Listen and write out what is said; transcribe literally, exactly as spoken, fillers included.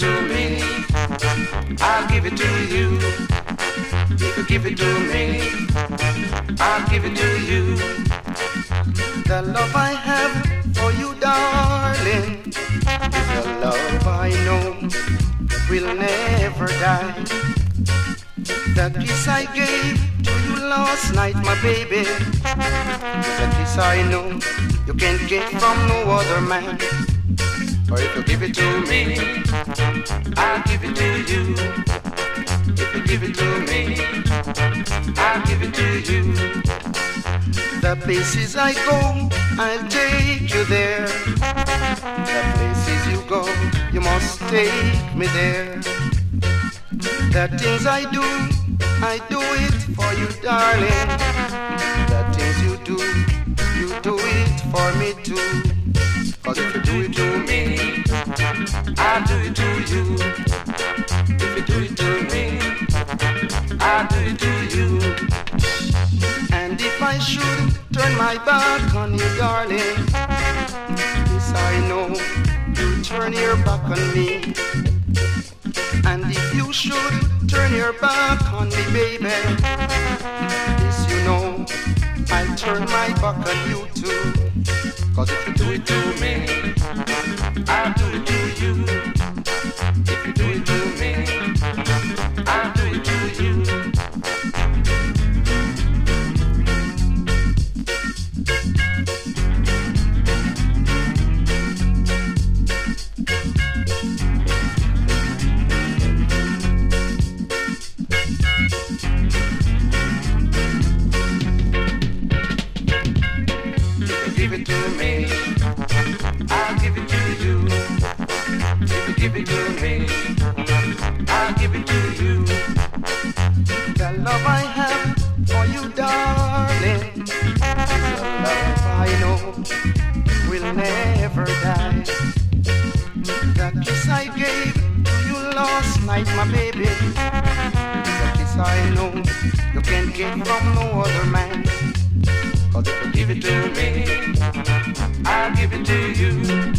to me, I'll give it to you. If you give it to me, I'll give it to you. The love I have for you, darling, is a love I know will never die. The kiss I gave to you last night, my baby, is a kiss I know you can't get from no other man. Or if you give it to me, I'll give it to you. If you give it to me, I'll give it to you. The places I go, I'll take you there. The places you go, you must take me there. The things I do, I do it for you, darling. The things you do, you do it for me too. Cause if you do it to me, I'll do it to you. If you do it to me, I'll do it to you. And if I should turn my back on you, darling, this I know, you turn your back on me. And if you should turn your back on me, baby, this you know, I'll turn my back on you too. Cause if you do it to me, I'll do it to you. If you do it to me, I'll do it to you. Give it to me, I'll give it to you. If you give it to me, I'll give it to you. The love I have for you, darling, is a love I know will never die. The kiss I gave to you last night, my baby, is a kiss I know you can't get from no other man. Cause if you give it to me, I'll give it to you.